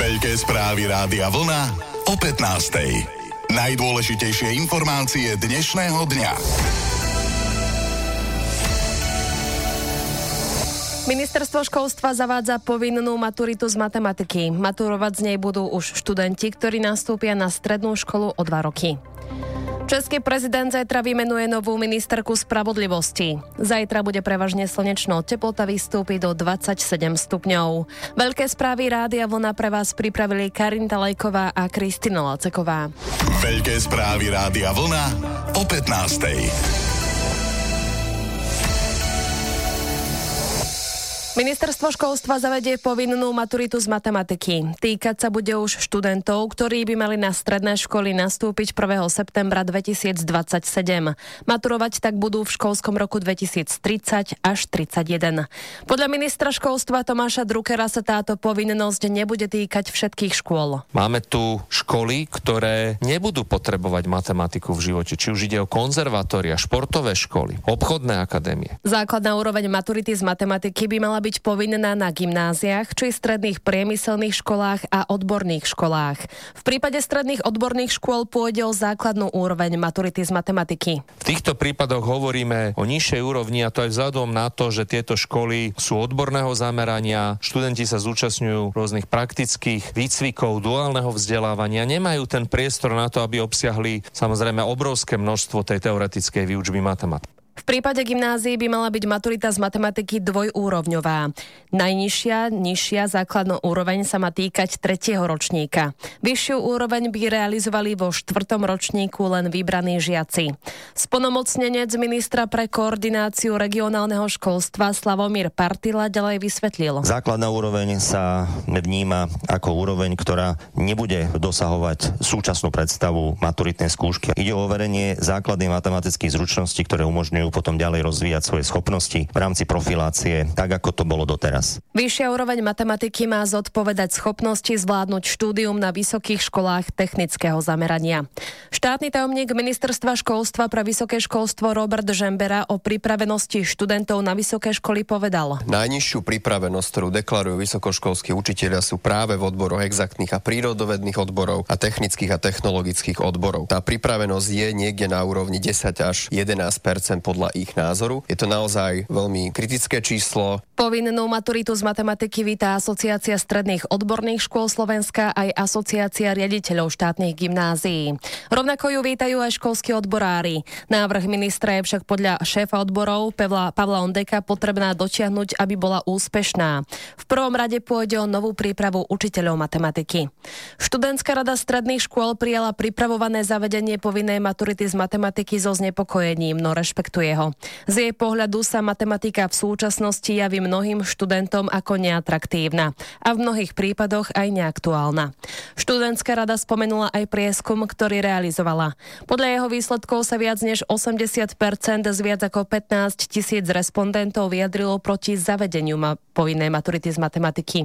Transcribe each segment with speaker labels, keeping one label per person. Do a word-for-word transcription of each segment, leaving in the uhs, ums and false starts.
Speaker 1: Veľké správy Rádia Vlna o pätnástej. Najdôležitejšie informácie dnešného dňa.
Speaker 2: Ministerstvo školstva zavádza povinnú maturitu z matematiky. Maturovať z nej budú už študenti, ktorí nastúpia na strednú školu o dva roky. Český prezident zajtra vymenuje novú ministerku spravodlivosti. Zajtra bude prevažne slnečno, teplota vystúpi do dvadsaťsedem stupňov. Veľké správy Rádia Vlna pre vás pripravili Karinta Lajková a Kristina Laceková.
Speaker 1: Veľké správy Rádia Vlna o pätnástej.
Speaker 2: Ministerstvo školstva zavedie povinnú maturitu z matematiky. Týkať sa bude už študentov, ktorí by mali na stredné školy nastúpiť prvého septembra dvetisícdvadsaťsedem. Maturovať tak budú v školskom roku dvetisíctridsať až tridsaťjeden. Podľa ministra školstva Tomáša Druckera sa táto povinnosť nebude týkať všetkých škôl.
Speaker 3: Máme tu školy, ktoré nebudú potrebovať matematiku v živote. Či už ide o konzervatória, športové školy, obchodné akadémie.
Speaker 2: Základná úroveň maturity z matematiky by mala byť povinná na gymnáziách, či stredných priemyselných školách a odborných školách. V prípade stredných odborných škôl pôjde o základnú úroveň maturity z matematiky.
Speaker 3: V týchto prípadoch hovoríme o nižšej úrovni, a to aj vzhľadom na to, že tieto školy sú odborného zamerania, študenti sa zúčastňujú rôznych praktických výcvikov, duálneho vzdelávania, nemajú ten priestor na to, aby obsiahli samozrejme obrovské množstvo tej teoretickej výučby matematiky.
Speaker 2: V prípade gymnázií by mala byť maturita z matematiky dvojúrovňová. Najnižšia, nižšia základná úroveň sa má týkať tretieho ročníka. Vyššiu úroveň by realizovali vo štvrtom ročníku len vybraní žiaci. Splnomocnenec ministra pre koordináciu regionálneho školstva Slavomír Partila ďalej vysvetlil.
Speaker 4: Základná úroveň sa vníma ako úroveň, ktorá nebude dosahovať súčasnú predstavu maturitnej skúšky. Ide o overenie základnej matematických zručností, ktoré umožňujú potom ďalej rozvíjať svoje schopnosti v rámci profilácie, tak ako to bolo doteraz.
Speaker 2: Vyššia úroveň matematiky má zodpovedať schopnosti zvládnuť štúdium na vysokých školách technického zamerania. Štátny tajomník ministerstva školstva pre vysoké školstvo Robert Žembera o pripravenosti študentov na vysoké školy povedal.
Speaker 5: Najnižšiu pripravenosť, ktorú deklarujú vysokoškolskí učitelia, sú práve v odboroch exaktných a prírodovedných odborov a technických a technologických odborov. Tá pripravenosť je niekde na úrovni desať až jedenásť percent podľa ich názoru. Je to naozaj veľmi kritické číslo.
Speaker 2: Povinnú maturitu z matematiky víta Asociácia stredných odborných škôl Slovenska aj Asociácia riaditeľov štátnych gymnázií. Rovnako ju vítajú aj školskí odborári. Návrh ministra je však podľa šéfa odborov Pavla, Pavla Ondeka potrebná dotiahnuť, aby bola úspešná. V prvom rade pôjde o novú prípravu učiteľov matematiky. Študentská rada stredných škôl prijala pripravované zavedenie povinnej maturity z matematiky so znepokojením, no rešpektuje ho. Z jej pohľadu sa matematika v súčasnosti javí mnohým študentom ako neatraktívna a v mnohých prípadoch aj neaktuálna. Študentská rada spomenula aj prieskum, ktorý realizovala. Podľa jeho výsledkov sa viac než osemdesiat percent z viac ako pätnásť tisíc respondentov vyjadrilo proti zavedeniu ma- povinnej maturity z matematiky.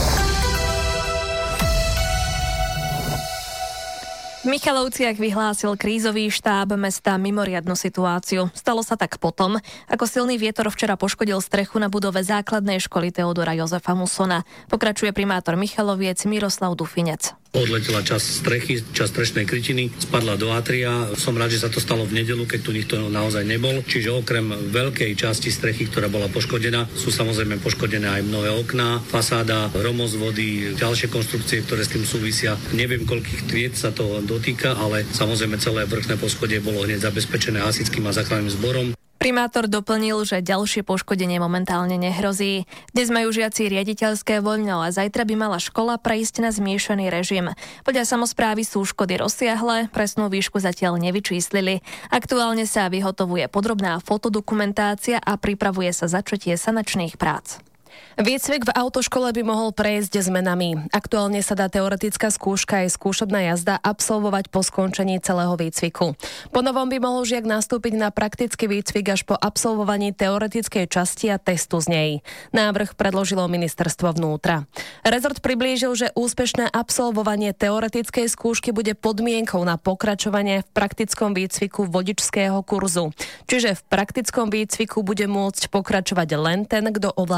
Speaker 2: V Michalovciach vyhlásil krízový štáb mesta mimoriadnu situáciu. Stalo sa tak potom, ako silný vietor včera poškodil strechu na budove základnej školy Teodora Jozefa Musona. Pokračuje primátor Michaloviec Miroslav Dufinec.
Speaker 6: Odletela časť strechy, časť strešnej krytiny, spadla do atria. Som rád, že sa to stalo v nedeľu, keď tu nikto naozaj nebol. Čiže okrem veľkej časti strechy, ktorá bola poškodená, sú samozrejme poškodené aj mnohé okná, fasáda, hromozvody, ďalšie konštrukcie, ktoré s tým súvisia. Neviem, koľkých tried sa to dotýka, ale samozrejme celé vrchné poschodie bolo hneď zabezpečené hasičským a záchranným zborom.
Speaker 2: Primátor doplnil, že ďalšie poškodenie momentálne nehrozí. Dnes majú žiaci riaditeľské voľno a zajtra by mala škola prejsť na zmiešaný režim. Podľa samosprávy sú škody rozsiahle, presnú výšku zatiaľ nevyčíslili. Aktuálne sa vyhotovuje podrobná fotodokumentácia a pripravuje sa začatie sanačných prác. Výcvik v autoškole by mohol prejsť zmenami. Aktuálne sa dá teoretická skúška aj skúšobná jazda absolvovať po skončení celého výcviku. Po novom by mohol žiak nastúpiť na praktický výcvik až po absolvovaní teoretickej časti a testu z nej. Návrh predložilo ministerstvo vnútra. Rezort priblížil, že úspešné absolvovanie teoretickej skúšky bude podmienkou na pokračovanie v praktickom výcviku vodičského kurzu. Čiže v praktickom výcviku bude môcť pokračovať len ten, kto ovláda teóriu.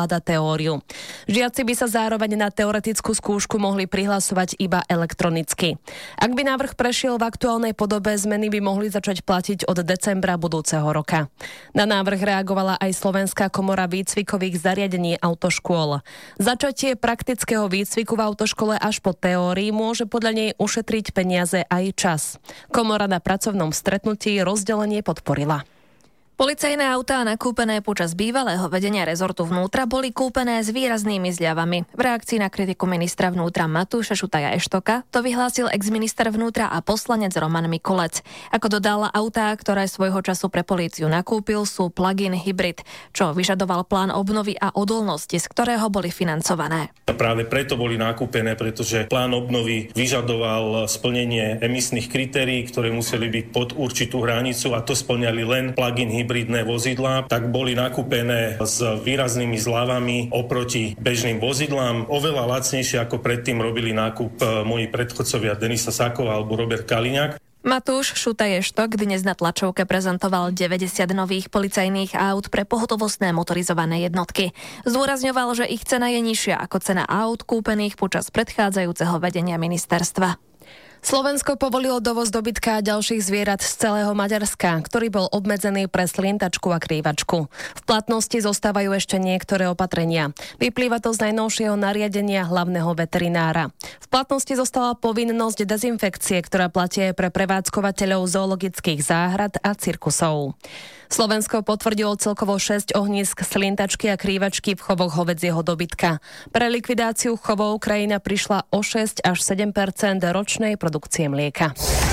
Speaker 2: teóriu. Žiaci by sa zároveň na teoretickú skúšku mohli prihlasovať iba elektronicky. Ak by návrh prešiel v aktuálnej podobe, zmeny by mohli začať platiť od decembra budúceho roka. Na návrh reagovala aj Slovenská komora výcvikových zariadení autoškôl. Začatie praktického výcviku v autoškole až po teórii môže podľa nej ušetriť peniaze aj čas. Komora na pracovnom stretnutí rozdelenie podporila.
Speaker 7: Policajné autá nakúpené počas bývalého vedenia rezortu vnútra boli kúpené s výraznými zľavami. V reakcii na kritiku ministra vnútra Matúša Šutaja Eštoka to vyhlásil exminister vnútra a poslanec Roman Mikulec. Ako dodal, autá, ktoré svojho času pre políciu nakúpil, sú plug-in hybrid, čo vyžadoval plán obnovy a odolnosti, z ktorého boli financované.
Speaker 8: A práve preto boli nakúpené, pretože plán obnovy vyžadoval splnenie emisných kritérií, ktoré museli byť pod určitú hranicu, a to splňali len plug-in hybrid. hybridné vozidlá, tak boli nakúpené s výraznými zľavami oproti bežným vozidlám. Oveľa lacnejšie ako predtým robili nákup moji predchodcovia Denisa Sáková alebo Robert Kaliňák.
Speaker 7: Matúš Šutaj Eštok dnes na tlačovke prezentoval deväťdesiat nových policajných aut pre pohotovostné motorizované jednotky. Zdôrazňoval, že ich cena je nižšia ako cena aut kúpených počas predchádzajúceho vedenia ministerstva.
Speaker 2: Slovensko povolilo dovoz dobytka a ďalších zvierat z celého Maďarska, ktorý bol obmedzený pre slientačku a krývačku. V platnosti zostávajú ešte niektoré opatrenia. Vyplýva to z najnovšieho nariadenia hlavného veterinára. V platnosti zostala povinnosť dezinfekcie, ktorá platí aj pre prevádzkovateľov zoologických záhrad a cirkusov. Slovensko potvrdilo celkovo šesť ohnízk slientačky a krývačky v chovoch hovädzieho dobytka. Pre likvidáciu chovov krajina prišla o šesť až sedem percent ročnej produkcie mlieka.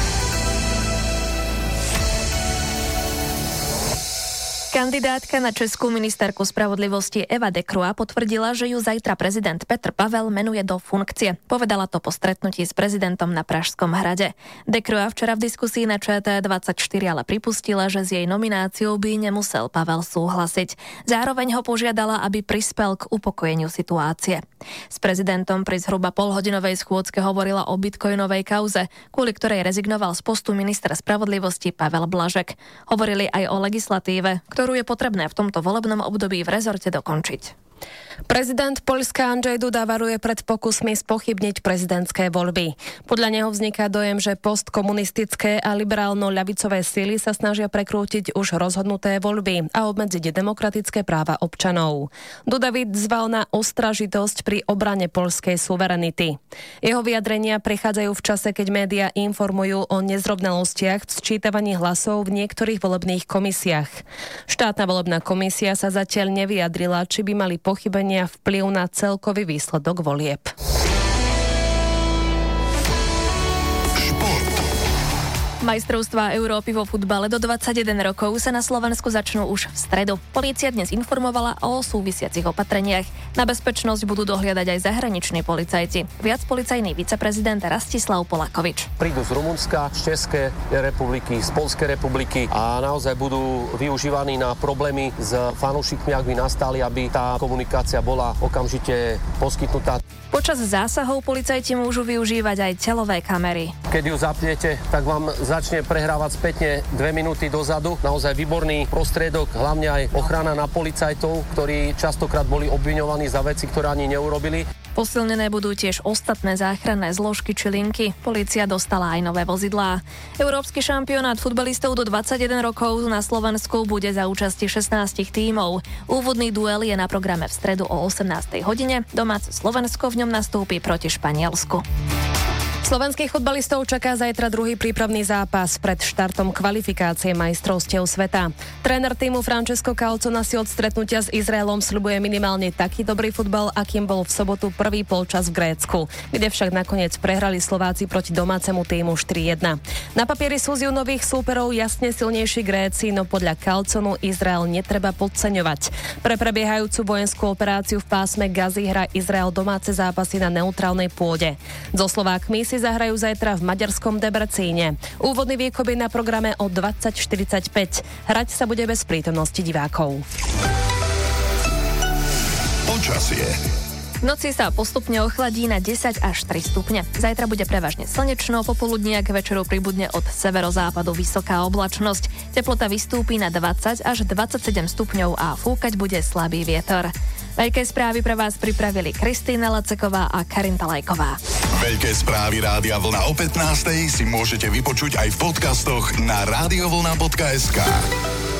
Speaker 7: Kandidátka na českú ministerku spravodlivosti Eva Decroix potvrdila, že ju zajtra prezident Petr Pavel menuje do funkcie. Povedala to po stretnutí s prezidentom na Pražskom hrade. Decroix včera v diskusii na Č T dvadsaťštyri ale pripustila, že s jej nomináciou by nemusel Pavel súhlasiť. Zároveň ho požiadala, aby prispel k upokojeniu situácie. S prezidentom pri zhruba polhodinovej schôdzke hovorila o bitcoinovej kauze, kvôli ktorej rezignoval z postu ministra spravodlivosti Pavel Blažek. Hovorili aj o legislatíve, ktorú je potrebné v tomto volebnom období v rezorte dokončiť.
Speaker 2: Prezident Poľska Andrzej Duda varuje pred pokusmi spochybniť prezidentské voľby. Podľa neho vzniká dojem, že postkomunistické a liberálno-ľavicové síly sa snažia prekrútiť už rozhodnuté voľby a obmedziť demokratické práva občanov. Duda vyzval na ostražitosť pri obrane poľskej suverenity. Jeho vyjadrenia prichádzajú v čase, keď médiá informujú o nezrovnalostiach v sčítavaní hlasov v niektorých volebných komisiách. Štátna volebná komisia sa zatiaľ nevyjadrila, či by mali pochybenia vplyv na celkový výsledok volieb.
Speaker 7: Majstrovstvá Európy vo futbale do dvadsaťjeden rokov sa na Slovensku začnú už v stredu. Polícia dnes informovala o súvisiacich opatreniach. Na bezpečnosť budú dohliadať aj zahraniční policajti. Viac policajný viceprezident Rastislav Polakovič.
Speaker 9: Prídu z Rumunska, z Českej republiky, z Poľskej republiky a naozaj budú využívaní na problémy s fanúšikmi, ak by nastali, aby tá komunikácia bola okamžite poskytnutá.
Speaker 7: Počas zásahov policajti môžu využívať aj telové kamery.
Speaker 9: Keď ju zapnete, tak vám začne prehrávať spätne dve minúty dozadu. Naozaj výborný prostriedok, hlavne aj ochrana na policajtov, ktorí častokrát boli obviňovaní za veci, ktoré ani neurobili.
Speaker 7: Posilnené budú tiež ostatné záchranné zložky či linky. Polícia dostala aj nové vozidlá. Európsky šampionát futbalistov do dvadsaťjeden rokov na Slovensku bude za účasti šestnásť tímov. Úvodný duel je na programe v stredu o osemnástej hodine. Domáce Slovensko v ňom nastúpi proti Španielsku.
Speaker 2: Slovenských futbalistov čaká zajtra druhý prípravný zápas pred štartom kvalifikácie majstrovstiev sveta. Tréner týmu Francesco Calzona si od stretnutia s Izraelom sľubuje minimálne taký dobrý futbal, akým bol v sobotu prvý polčas v Grécku, kde však nakoniec prehrali Slováci proti domácemu týmu štyri jedna. Na papieri sú z nových súperov jasne silnejší Gréci, no podľa Calzonu Izrael netreba podceňovať. Pre prebiehajúcu vojenskú operáciu v pásme Gazy hrá Izrael domáce zápasy na neutrálnej pôde. So Slovákmi si zahrajú zajtra v maďarskom Debrecíne. Úvodný výkop je na programe o dvadsať štyridsaťpäť. Hrať sa bude bez prítomnosti divákov.
Speaker 1: Počasie.
Speaker 7: V noci sa postupne ochladí na desať až tri stupne. Zajtra bude prevažne slnečno, popoludní k večeru pribudne od severozápadu vysoká oblačnosť. Teplota vystúpi na dvadsať až dvadsaťsedem stupňov a fúkať bude slabý vietor. Veľké správy pre vás pripravili Kristýna Laceková a Karinta Lajková.
Speaker 1: Veľké správy Rádia Vlna o pätnástej si môžete vypočuť aj v podcastoch na radiovlna bodka es ká.